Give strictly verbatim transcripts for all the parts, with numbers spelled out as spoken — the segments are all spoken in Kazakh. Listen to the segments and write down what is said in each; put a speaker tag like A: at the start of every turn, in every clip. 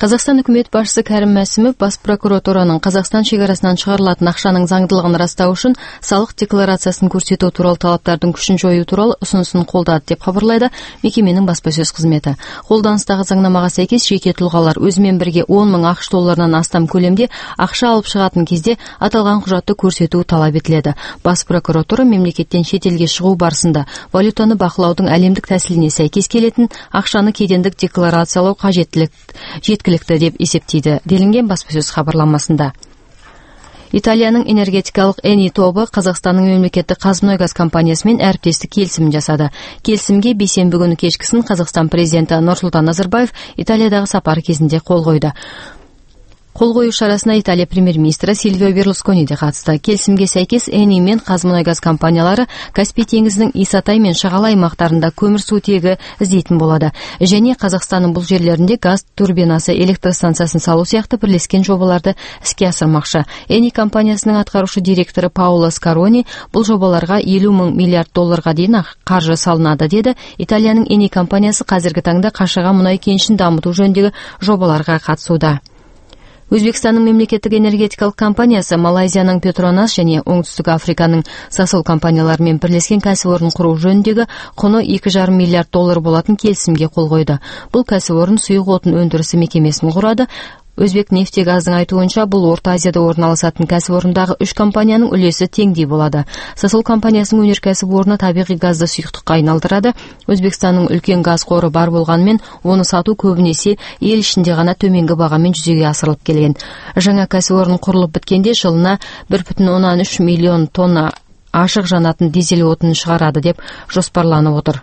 A: Қазақстан үкімет басшысы Кәрім Мәсімов бас прокуратураның Қазақстан шекарасынан шығарылатын ақшаның заңдылығын растау үшін салық декларациясын көрсету туралы талаптардың күшін жою туралы ұсынысын қолдады деп хабарлайды мекеменің баспасөз қызметі. Қолданыстағы заңнамаға сәйкес жеке тұлғалар өзімен бірге он мың ақш долларынан астам көлемде ақша алып шығатын кезде аталған құжатты көрсету талап етіледі. Бас прокуратура мемлекеттен шетелге шығу барысында валютаны бақылаудың әлемдік тәсіліне сәйкес келетін ақшаны кедендік декларациялау қажеттілік жеткілікті деп есептейді делінген баспасөз хабарламасында. Италияның энергетикалық Эни тобы Қазақстанның мемлекеттік Қазмұнайгаз компаниясымен әріптестік келісім жасады. Келісімге бейсенбі күні кешкісін Қазақстан президенті Нұрсұлтан Назарбаев Италиядағы сапары кезінде қол қойды. Қол қою шарасына Италия премьер-министрі Сильвио Берлускони де қатысты. Келісімге сәйкес Эни мен Қазмұнайгаз компаниялары Каспий теңізінің Исатай мен Шағала аймақтарында көмірсутегі іздейтін болады. Және Қазақстанның бұл жерлерінде газ турбинасы электростанциясын салу сияқты бірлескен жобаларды іске асырмақшы. Эни компаниясының атқарушы директоры Пауло Скарони бұл жобаларға елу мың миллиард долларға дейін қаржы салынады деді. Италияның Эни компаниясы қазіргі таңда Қашаған мұнай кенішін дамыту жөніндегі жобаларға қатысуда. Өзбекстанның мемлекеттік энергетикалық компаниясы Малайзияның Петронас және Оңтүстік Африканың Сасол компанияларымен бірлескен кәсіпорын құру жөніндегі құны екі жарым миллиард доллар болатын келісімге қол қойды. Бұл кәсіпорын сұйық отын өндірісі мекемесін құрады. Өзбек нефтегаздың айтуынша бұл Орта Азияда орналасатын кәсіпорындағы үш компанияның үлесі теңдей болады. Сасол компаниясының өнеркәсіп орны табиғи газды сұйықтыққа айналдырады. Өзбекстанның үлкен газ қоры бар болғанымен, оны сату көбінесе ел ішінде ғана төменгі бағамен жүзеге асырылып келген. Жаңа кәсіпорын құрылып біткенде жылына бір бүтін оннан үш миллион тонна ашық жанатын дизель отынын шығарады деп жоспарланып отыр.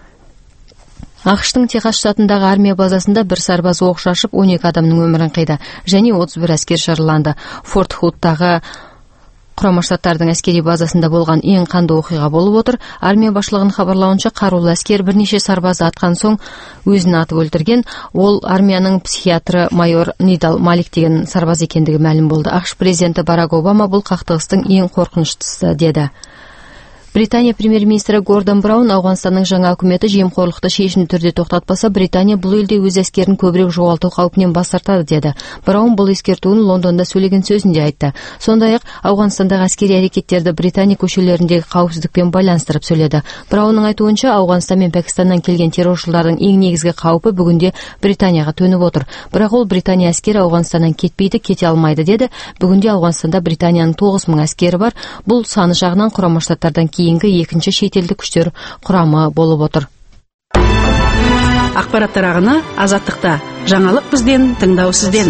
A: ақш-тың Техас штатындағы армия базасында бір сарбаз оқ шашып он екі адамның өмірін қиды және отыз бір әскер жараланды. Форт Худтағы Құрама Штаттардың әскери базасында болған ең қанды оқиға болып отыр. Армия басшылығының хабарлауынша қарулы әскер бірнеше сарбазды атқан соң өзін атып өлтірген. Ол армияның психиатры майор Нидал Малик деген сарбаз екендігі мәлім болды. ақш президенті Барак Обама бұл қақтығыстың ең қорқыныштысы деді. Британия премьер-министрі Гордон Браун Ауғанстанның жаңа үкіметі жемқорлықты шешімді түрде тоқтатпаса, Британия бұл елде өз әскерін көбірек жоғалту қаупінен бас тартады деді. Браун бұл ескертуін Лондонда сөйлеген сөзінде айтты. Сондай-ақ Ауғанстандағы әскери әрекеттерді Британия көшелеріндегі қауіпсіздікпен байланыстырып сөйледі. Браунның айтуынша, Ауғанстан мен Пәкістаннан келген терроршылардың ең негізгі қаупі бүгінде Британияға төніп отыр. Бірақ ол Британия әскері Ауғанстаннан кетпейді, кете алмайды деді. Бүгінде Ауғанстанда Британияның тоғыз мың әскері бар. Бұл саны жағынан Құрама Штаттардан кейінгі екінші шетелдік күштер құрамы болып отыр.
B: Ақпараттар ағыны Азаттықта. Жаңалық бізден, тыңдау сізден.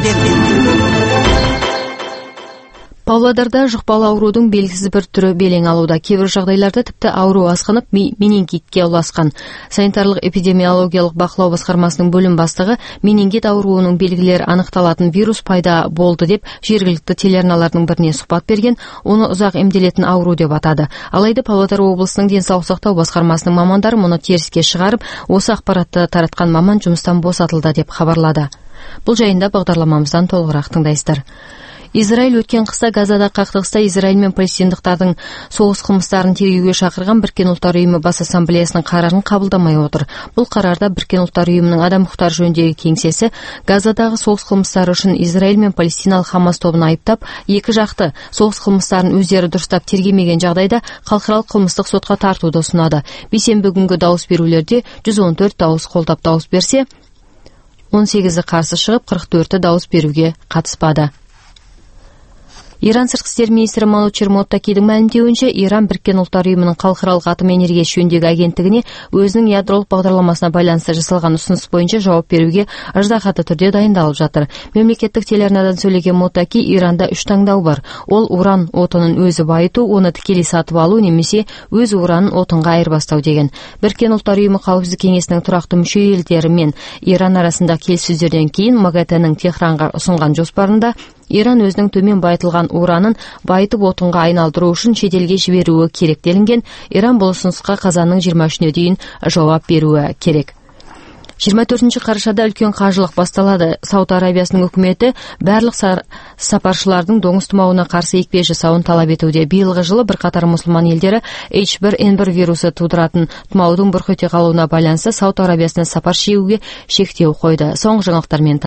A: Павлодарда жұқпалы аурудың белгісіз бір түрі белең алуда. Кейбір жағдайларда тіпті ауру асқынып менингитке ұласқан. Санитарлық эпидемиологиялық бақылау басқармасының бөлім бастығы менингит ауруының белгілері анықталатын вирус пайда болды деп жергілікті телеарналардың біріне сұхбат берген. Оны ұзақ емделетін ауру деп атады. Алайда Павлодар облысының денсаулық сақтау басқармасының мамандары мұны теріске шығарып, осы ақпаратты таратқан маман жұмыстан босатылды деп хабарлады. Бұл жайында бағдарламамыздан толығырақ тыңдайсыздар. Израиль өткен қыста Газада қақтығыста Израиль мен палестиндықтардың соғыс қылмыстарын тергеуге шақырған Біріккен ұлттар ұйымы бас ассамблеясының қарарын қабылдамай отыр. Бұл қарарда Біріккен ұлттар ұйымының адам құқықтары жөніндегі кеңсесі Газадағы соғыс қылмыстары үшін Израиль мен палестиналық Хамас тобын айыптап, екі жақты соғыс қылмыстарын өздері дұрыстап тергемеген жағдайда халықаралық қылмыстық сотқа тартуды ұсынады. Бейсенбі күнгі дауыс берулерде жүз он төрт дауыс қолдап дауыс берсе, он сегізі қарсы шығып, қырық төрті дауыс беруге қатыспады. Иран сыртқы істер министрі Манучер Моттакидің мәлімдеуінше, Иран Біріккен ұлттар ұйымының халықаралық атом энергиясы жөніндегі агенттігіне өзінің ядролық бағдарламасына байланысты жасалған ұсыныс бойынша жауап беруге ыждағаты түрде дайындалып жатыр. Мемлекеттік телеарнадан сөйлеген Моттаки, Иранда үш таңдау бар. Ол уран отынын өзі байыту, оны тікелей сатып алу немесе өз уранын отынға айырбастау деген. Біріккен ұлттар ұйымы қауіпсіздік кеңесінің тұрақты мүше елдері мен Иран арасында келіссөздерден кейін МАГАТЭ-ның Техранға ұсынған жоспарында Иран өзінің төмен байытылған уранын байытып отынға айналдыру үшін шетелге жіберуі керек делінген. Иран бұл ұсынысқа қазанның жиырма үшіне дейін жауап беруі керек. жиырма төртінші қарашада үлкен қажылық басталады. Сауд Арабиясының үкіметі барлық сапаршылардың доңыз тұмауына қарсы екпе жасауын талап етуде. Биылғы жылы бірқатар мұсылман елдері эйч бір эн бір вирусы тудыратын тұмаудың бұрқ ете қалуына байланысты Сауд Арабиясына сапар шегуге шектеу қойды. Соңғы жаңалықтармен